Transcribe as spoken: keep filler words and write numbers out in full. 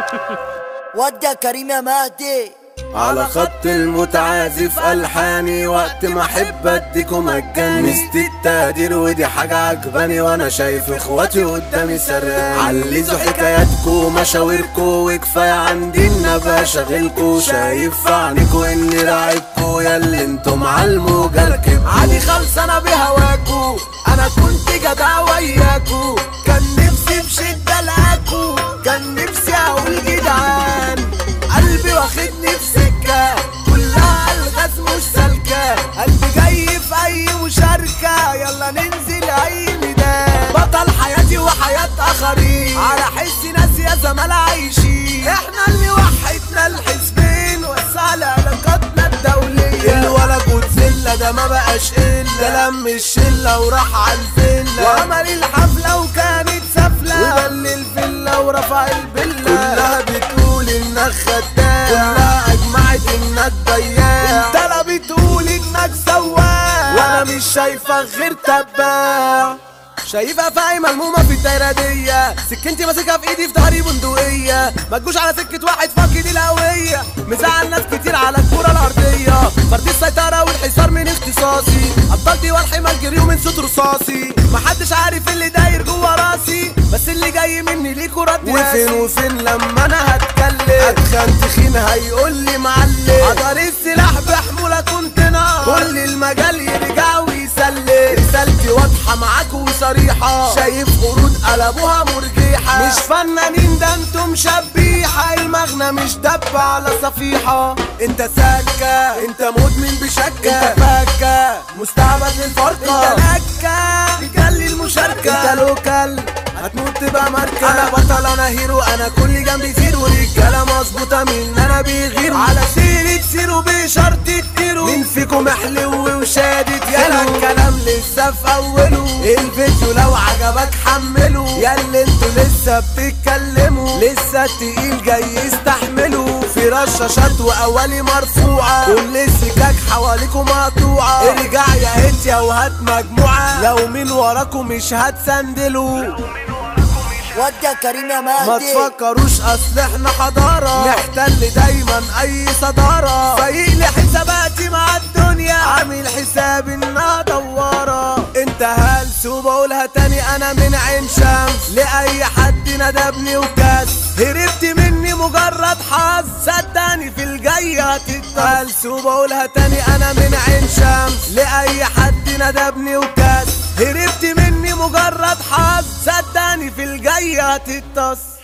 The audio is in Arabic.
ودي كريم يا مهدي على خط المتعازف ألحاني، وقت ما احب اديكم مجاني. مست التقدير ودي حاجة عجباني، وانا شايف اخواتي قدامي سراني. علزوا حكاياتكو مشاويركو، وكفاية عندي ان ابقى شاغلكو. شايف في عينيكو اني راعبكو، ياللي انتم عالموجة ركبكو. عادي خالص انا بهواكو، انا كنت جدع وياكو. كان نفسي بشدة الاقو، كان نفسي اقول جدعان. قلبي واخدني في سكة كلها الغاز مش سالكة. قلبي جاي في اي مشاركة، يلا ننزل اي ميدان. بطل حياتي وحياة اخرين، على حس ناس يا زمال عايشين. احنا اللي وحدنا الحزبين، وسعنا علاقاتنا الدولية. الولا جودزيلا ده ما بقاش الا، ده لم الشلة وراح عالفيلا. وعمل الحفلة وكانت سفلة، وبل الفيلا ورفع البلة. كلها بتقول انك خدام، كلها اجمعت انك بياع. انت لا بتقول انك سواق، وانا مش شايفك غير تباع. شايفها فاهي ملمومة في الدايرة دية، سكنتي ماسكها في ايدي في ظهري بندقية. ما تجوش على سكة واحد فاقد الهوية، مزعل ناس كتير على الكرة الأرضية. فردي السيطرة والحصار من اختصاصي، أبطالتي والحمال جريوا من صوت رصاصي. محدش عارف اللي داير جوا راسي، بس اللي جاي مني ليكوا رد وفين وفين لما انا هتكلم، اتخن تخين هيقول لي معلم. حضر السلاح بحمولة كنت نار، كل المجال يرجع ويسلم. رسالتي واضحة معاكوا وصريحة، شايف قرود قلبوها مرجيحة. مش فنانين ده انتم شبيحة، المغنى مش دب على صفيحة. انت سكة، انت مدمن بشكة، انت فكة مستعبد للفرقة. انت لكة رجال المشاركة، انت لوكال هتموت تبقى ماركة. انا بطل انا هيرو، انا كل جنبي زيرو. رجالة مظبوطة من انا بيغيروا، على سيرة سيرو بشرط التيرو. مين فيكم حلو وشادد يلا يلو؟ الكلام لسه في اوله، الفيديو لو عجبك حمله. ياللي انتوا لسه بتتكلموا، لسه التقيل جاي يستحملوا. في رشاشات واولي مرفوعة، كل السكاك حواليكوا مقطوعة. ارجع يا انت وهات مجموعة، لو من وراكوا مش هتسندلوا. ودي كريم يا ما مهدي تفكروش اصل احنا حضارة، نحتل دايما اي صدارة. فايق لي حساباتي مع الدنيا، عامل حساب انها دوارة. انت هلس وبقولها تاني، انا من عين شمس. لاي حد ندبني وكاس، هربت مني مجرد حظ. صدقني في الجاي هتتطرد. هلس وبقولها تاني، انا من عين شمس. لاي حد ندبني وكاس، هربت مني مجرد حظ. صدقني في الجاي هتتص.